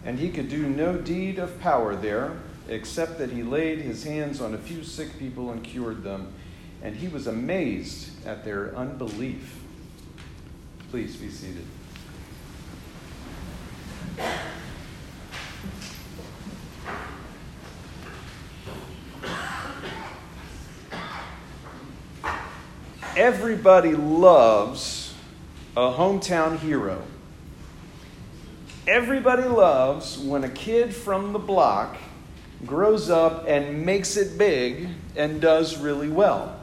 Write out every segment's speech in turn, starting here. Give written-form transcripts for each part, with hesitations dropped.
and he could do no deed of power there, except that he laid his hands on a few sick people and cured them. And he was amazed at their unbelief. Please be seated. Everybody loves a hometown hero. Everybody loves when a kid from the block grows up and makes it big and does really well.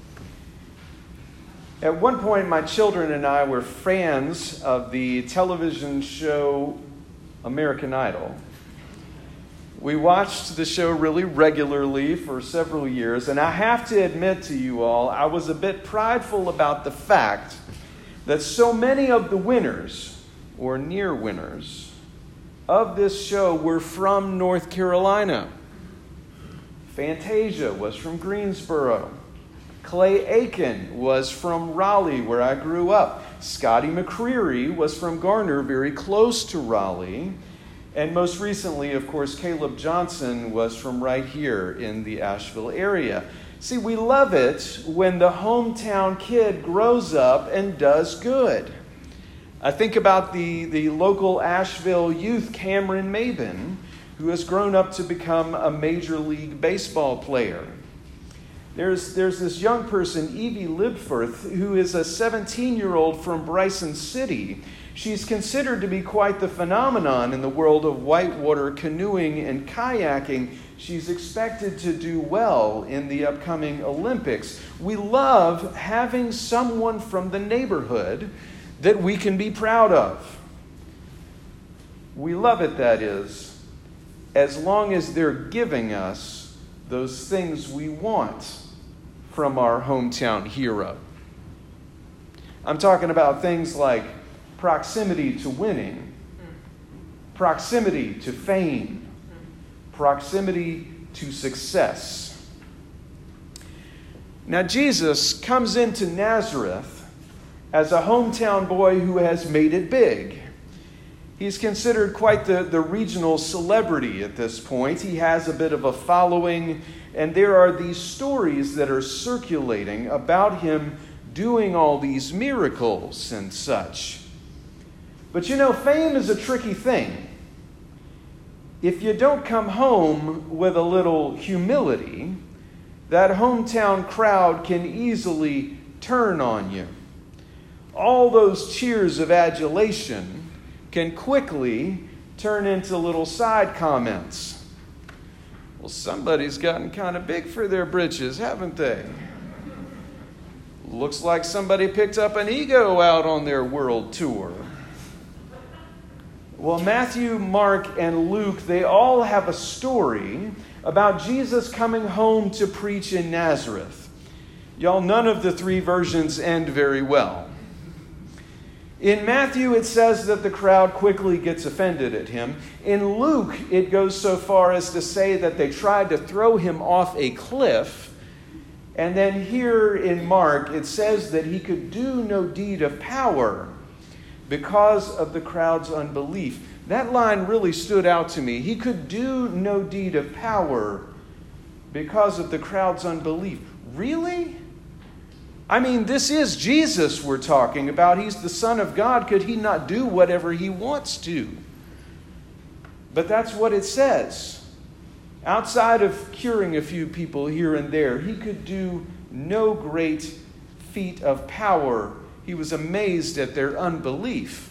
At one point, my children and I were fans of the television show American Idol. We watched the show really regularly for several years, and I have to admit to you all, I was a bit prideful about the fact that so many of the winners, or near winners, of this show were from North Carolina. Fantasia was from Greensboro. Clay Aiken was from Raleigh, where I grew up. Scotty McCreery was from Garner, very close to Raleigh. And most recently, of course, Caleb Johnson was from right here in the Asheville area. See, we love it when the hometown kid grows up and does good. I think about the local Asheville youth, Cameron Maben, who has grown up to become a Major League Baseball player. There's this young person, Evie Libforth, who is a 17-year-old from Bryson City. She's considered to be quite the phenomenon in the world of whitewater canoeing and kayaking. She's expected to do well in the upcoming Olympics. We love having someone from the neighborhood that we can be proud of. We love it, that is, as long as they're giving us those things we want from our hometown hero. I'm talking about things like proximity to winning, proximity to fame, proximity to success. Now, Jesus comes into Nazareth as a hometown boy who has made it big. He's considered quite the regional celebrity at this point. He has a bit of a following, and there are these stories that are circulating about him doing all these miracles and such. But you know, fame is a tricky thing. If you don't come home with a little humility, that hometown crowd can easily turn on you. All those cheers of adulation can quickly turn into little side comments. Well, somebody's gotten kind of big for their britches, haven't they? Looks like somebody picked up an ego out on their world tour. Well, Matthew, Mark, and Luke, they all have a story about Jesus coming home to preach in Nazareth. Y'all, none of the three versions end very well. In Matthew, it says that the crowd quickly gets offended at him. In Luke, it goes so far as to say that they tried to throw him off a cliff. And then here in Mark, it says that he could do no deed of power because of the crowd's unbelief. That line really stood out to me. He could do no deed of power because of the crowd's unbelief. Really? I mean, this is Jesus we're talking about. He's the Son of God. Could he not do whatever he wants to? But that's what it says. Outside of curing a few people here and there, he could do no great feat of power. He was amazed at their unbelief.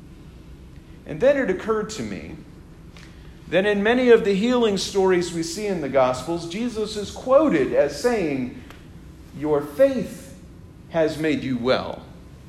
And then it occurred to me that in many of the healing stories we see in the Gospels, Jesus is quoted as saying, "Your faith has made you well."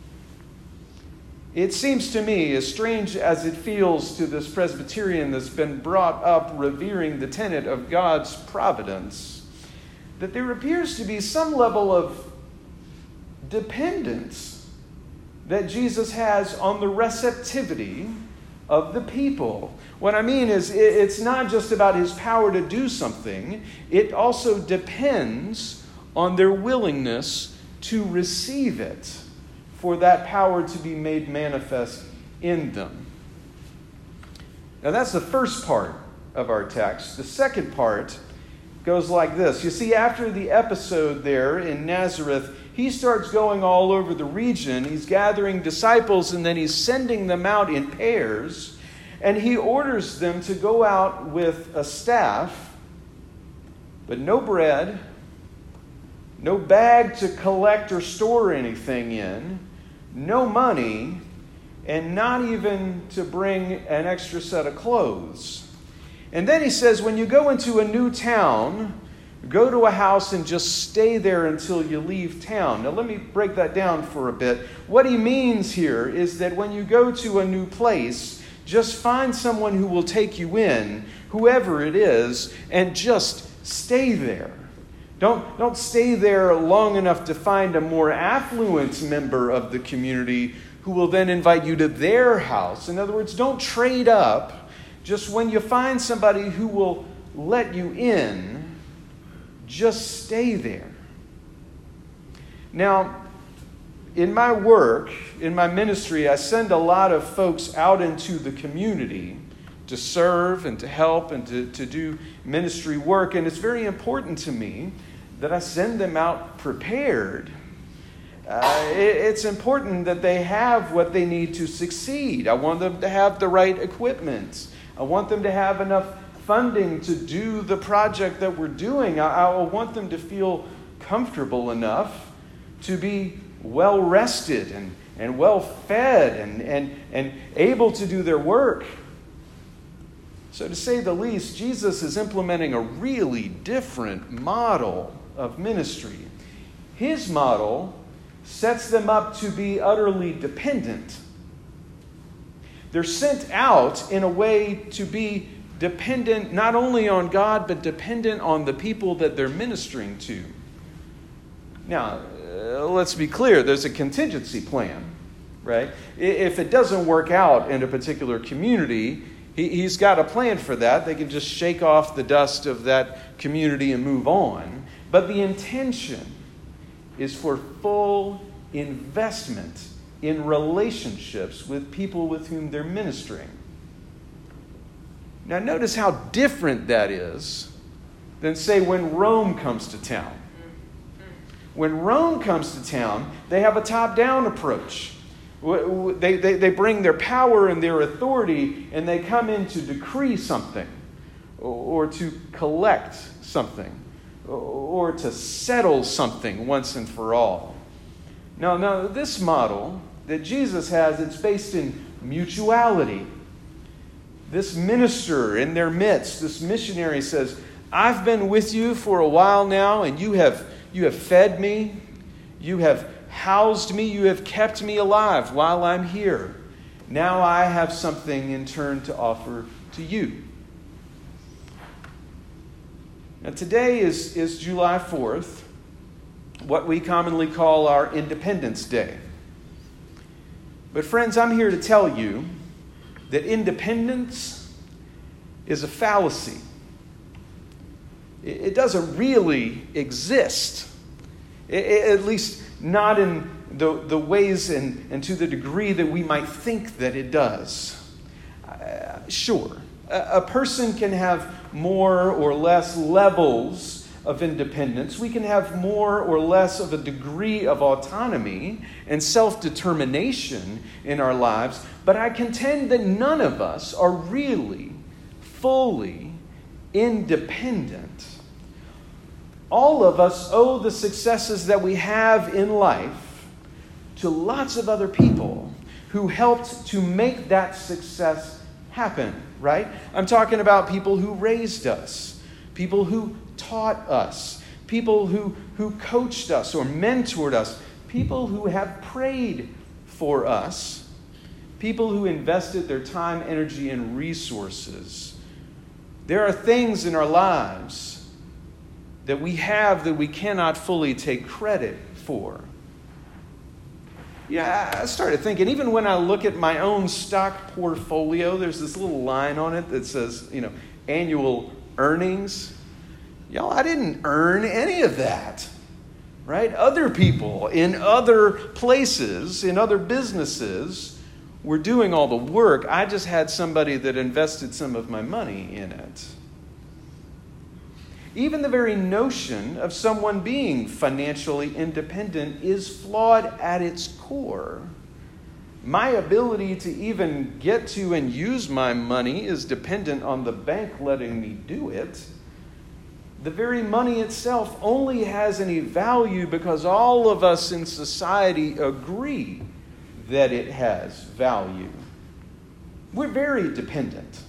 It seems to me, as strange as it feels to this Presbyterian that's been brought up revering the tenet of God's providence, that there appears to be some level of dependence that Jesus has on the receptivity of the people. What I mean is, it's not just about his power to do something. It also depends on their willingness to receive it, for that power to be made manifest in them. Now that's the first part of our text. The second part goes like this. You see, after the episode there in Nazareth, he starts going all over the region. He's gathering disciples, and then he's sending them out in pairs. And he orders them to go out with a staff, but no bread, no bag to collect or store anything in, no money, and not even to bring an extra set of clothes. And then he says, when you go into a new town, go to a house and just stay there until you leave town. Now let me break that down for a bit. What he means here is that when you go to a new place, just find someone who will take you in, whoever it is, and just stay there. Don't stay there long enough to find a more affluent member of the community who will then invite you to their house. In other words, don't trade up. Just when you find somebody who will let you in, just stay there. Now, in my work, in my ministry, I send a lot of folks out into the community to serve and to help and to do ministry work. And it's very important to me that I send them out prepared. It's important that they have what they need to succeed. I want them to have the right equipment. I want them to have enough funding to do the project that we're doing. I want them to feel comfortable enough to be well rested and well fed and able to do their work. So to say the least, Jesus is implementing a really different model of ministry. His model sets them up to be utterly dependent. They're sent out in a way to be dependent not only on God, but dependent on the people that they're ministering to. Now, let's be clear, there's a contingency plan, right? If it doesn't work out in a particular community, he's got a plan for that. They can just shake off the dust of that community and move on. But the intention is for full investment in relationships with people with whom they're ministering. Now notice how different that is than, say, when Rome comes to town. When Rome comes to town, they have a top-down approach. They bring their power and their authority, and they come in to decree something, or to collect something, or to settle something once and for all. Now, this model that Jesus has, it's based in mutuality. This minister in their midst, this missionary says, I've been with you for a while now, and you have fed me, you have housed me, you have kept me alive while I'm here. Now I have something in turn to offer to you. Now today is July 4th, what we commonly call our Independence Day. But friends, I'm here to tell you that independence is a fallacy. It doesn't really exist, at least not in the ways and to the degree that we might think that it does. Sure, a person can have more or less levels of independence. We can have more or less of a degree of autonomy and self-determination in our lives, but I contend that none of us are really fully independent. All of us owe the successes that we have in life to lots of other people who helped to make that success happen, right? I'm talking about people who raised us, people who taught us, people who coached us or mentored us, people who have prayed for us, people who invested their time, energy, and resources. There are things in our lives that we have that we cannot fully take credit for. Yeah, I started thinking, even when I look at my own stock portfolio, there's this little line on it that says, annual earnings. Y'all, I didn't earn any of that, right? Other people in other places, in other businesses, were doing all the work. I just had somebody that invested some of my money in it. Even the very notion of someone being financially independent is flawed at its core. My ability to even get to and use my money is dependent on the bank letting me do it. The very money itself only has any value because all of us in society agree that it has value. We're very dependent.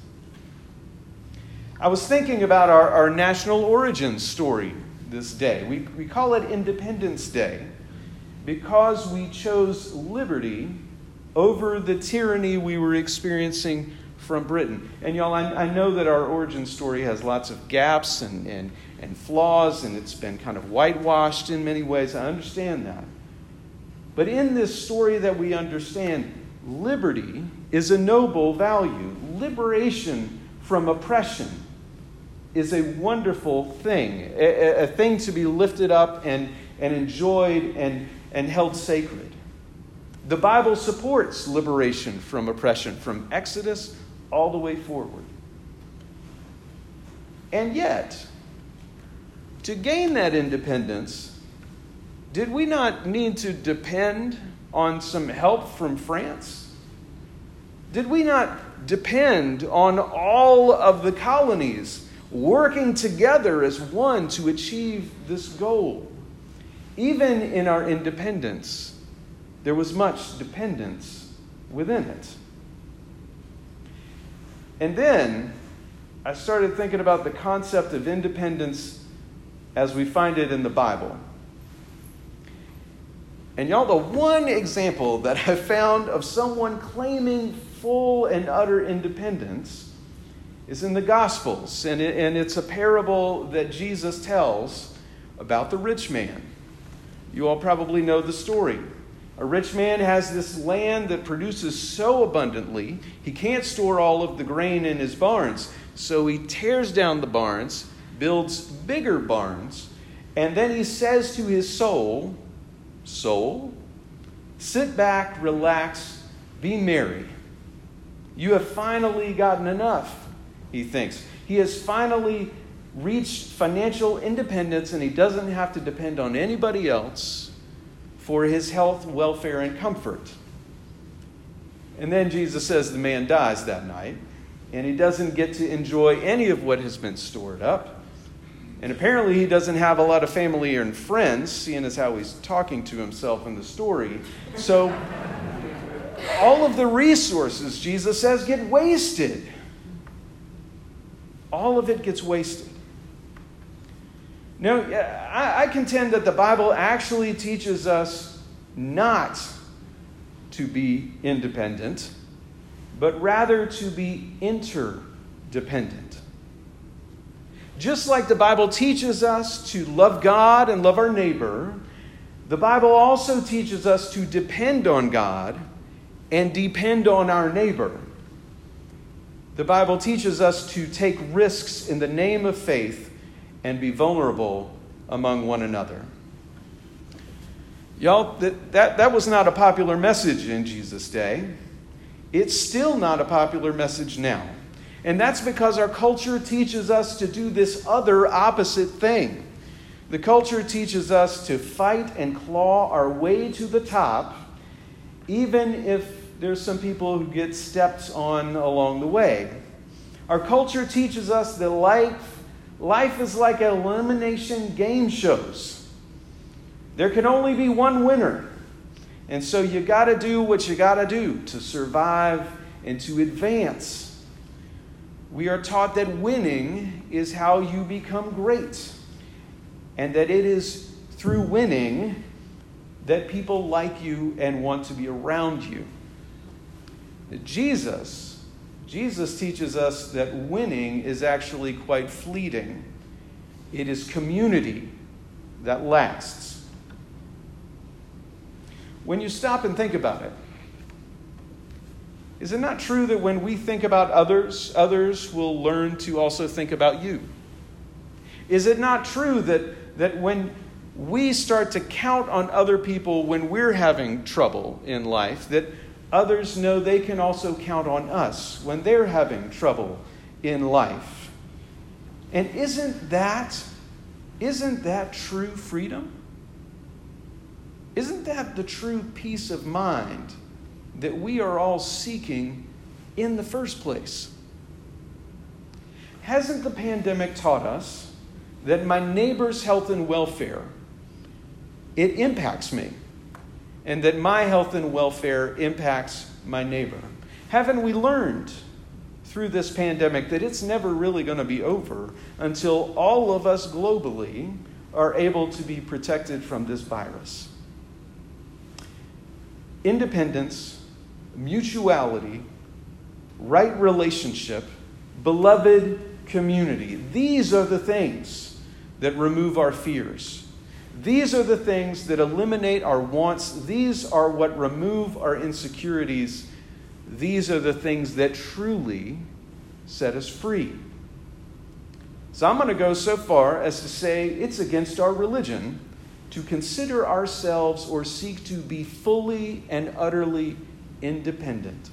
I was thinking about our national origin story this day. We call it Independence Day because we chose liberty over the tyranny we were experiencing from Britain. And y'all, I know that our origin story has lots of gaps and flaws, and it's been kind of whitewashed in many ways. I understand that. But in this story that we understand, liberty is a noble value. Liberation from oppression is a wonderful thing, a thing to be lifted up and enjoyed and held sacred. The Bible supports liberation from oppression, from Exodus all the way forward. And yet, to gain that independence, did we not need to depend on some help from France? Did we not depend on all of the colonies working together as one to achieve this goal? Even in our independence, there was much dependence within it. And then I started thinking about the concept of independence as we find it in the Bible. And y'all, the one example that I found of someone claiming full and utter independence is in the Gospels. And it's a parable that Jesus tells about the rich man. You all probably know the story. A rich man has this land that produces so abundantly, he can't store all of the grain in his barns. So he tears down the barns, builds bigger barns, and then he says to his soul, "Soul, sit back, relax, be merry. You have finally gotten enough," he thinks. He has finally reached financial independence, and he doesn't have to depend on anybody else for his health, welfare, and comfort. And then Jesus says the man dies that night, and he doesn't get to enjoy any of what has been stored up. And apparently he doesn't have a lot of family and friends, seeing as how he's talking to himself in the story. So all of the resources, Jesus says, get wasted. All of it gets wasted. Now, I contend that the Bible actually teaches us not to be independent, but rather to be interdependent. Just like the Bible teaches us to love God and love our neighbor, the Bible also teaches us to depend on God and depend on our neighbor. The Bible teaches us to take risks in the name of faith and be vulnerable among one another. Y'all, that was not a popular message in Jesus' day. It's still not a popular message now. And that's because our culture teaches us to do this other opposite thing. The culture teaches us to fight and claw our way to the top, even if there's some people who get stepped on along the way. Our culture teaches us that life is like elimination game shows. There can only be one winner. And so you got to do what you got to do to survive and to advance. We are taught that winning is how you become great. And that it is through winning that people like you and want to be around you. Jesus teaches us that winning is actually quite fleeting. It is community that lasts. When you stop and think about it, is it not true that when we think about others, others will learn to also think about you? Is it not true that when we start to count on other people when we're having trouble in life, that Others know they can also count on us when they're having trouble in life. And isn't that true freedom? Isn't that the true peace of mind that we are all seeking in the first place? Hasn't the pandemic taught us that my neighbor's health and welfare, it impacts me, and that my health and welfare impacts my neighbor? Haven't we learned through this pandemic that it's never really going to be over until all of us globally are able to be protected from this virus? Independence, mutuality, right relationship, beloved community. These are the things that remove our fears. These are the things that eliminate our wants. These are what remove our insecurities. These are the things that truly set us free. So I'm going to go so far as to say it's against our religion to consider ourselves or seek to be fully and utterly independent.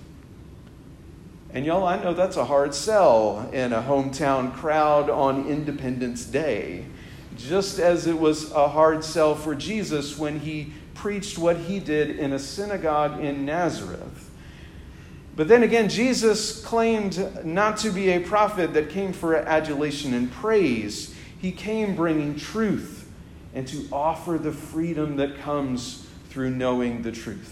And y'all, I know that's a hard sell in a hometown crowd on Independence Day, just as it was a hard sell for Jesus when he preached what he did in a synagogue in Nazareth. But then again, Jesus claimed not to be a prophet that came for adulation and praise. He came bringing truth and to offer the freedom that comes through knowing the truth.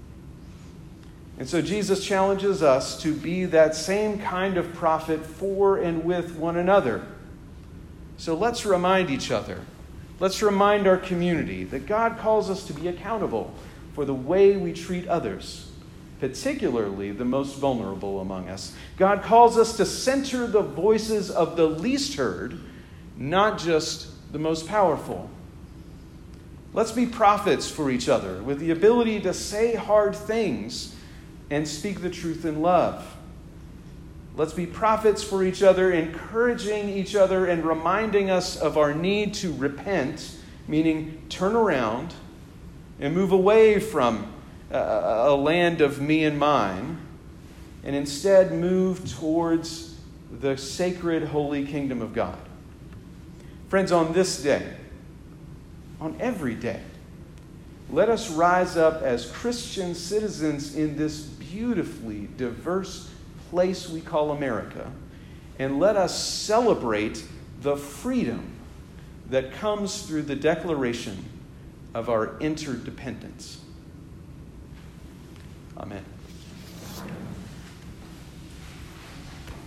And so Jesus challenges us to be that same kind of prophet for and with one another. So let's remind each other, let's remind our community that God calls us to be accountable for the way we treat others, particularly the most vulnerable among us. God calls us to center the voices of the least heard, not just the most powerful. Let's be prophets for each other with the ability to say hard things and speak the truth in love. Let's be prophets for each other, encouraging each other and reminding us of our need to repent, meaning turn around and move away from a land of me and mine, and instead move towards the sacred, holy kingdom of God. Friends, on this day, on every day, let us rise up as Christian citizens in this beautifully diverse place we call America, and let us celebrate the freedom that comes through the declaration of our interdependence. Amen.